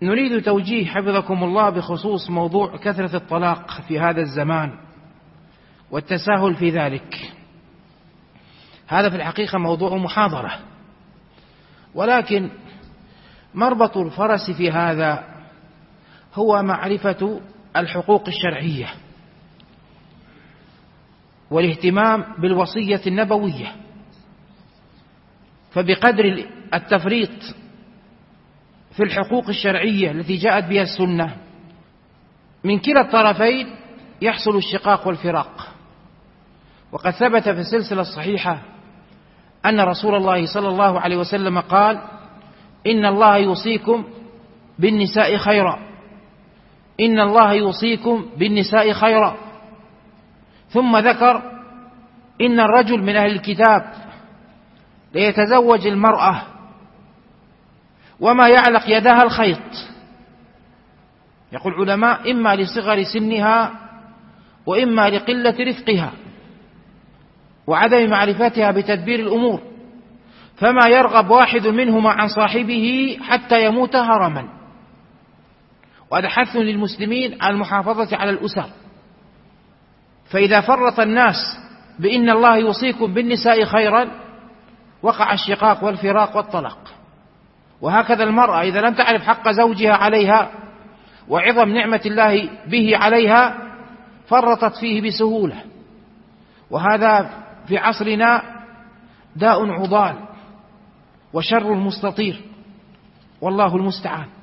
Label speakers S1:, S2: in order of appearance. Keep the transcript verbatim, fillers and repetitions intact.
S1: نريد توجيه حفظكم الله بخصوص موضوع كثرة الطلاق في هذا الزمان والتساهل في ذلك. هذا في الحقيقة موضوع محاضرة، ولكن مربط الفرس في هذا هو معرفة الحقوق الشرعية والاهتمام بالوصية النبوية. فبقدر التفريط في الحقوق الشرعية التي جاءت بها السنة من كلا الطرفين يحصل الشقاق والفراق. وقد ثبت في السلسلة الصحيحة أن رسول الله صلى الله عليه وسلم قال: إن الله يوصيكم بالنساء خيرا، إن الله يوصيكم بالنساء خيرا. ثم ذكر: إن الرجل من أهل الكتاب ليتزوج المرأة وما يعلق يدها الخيط. يقول العلماء: إما لصغر سنها وإما لقلة رفقها وعدم معرفتها بتدبير الأمور، فما يرغب واحد منهما عن صاحبه حتى يموت هرما. وهذا حث للمسلمين على المحافظة على الأسر. فإذا فرط الناس بإن الله يوصيكم بالنساء خيرا وقع الشقاق والفراق والطلاق. وهكذا المرأة إذا لم تعرف حق زوجها عليها وعظم نعمة الله به عليها فرطت فيه بسهولة. وهذا في عصرنا داء عضال وشر مستطير، والله المستعان.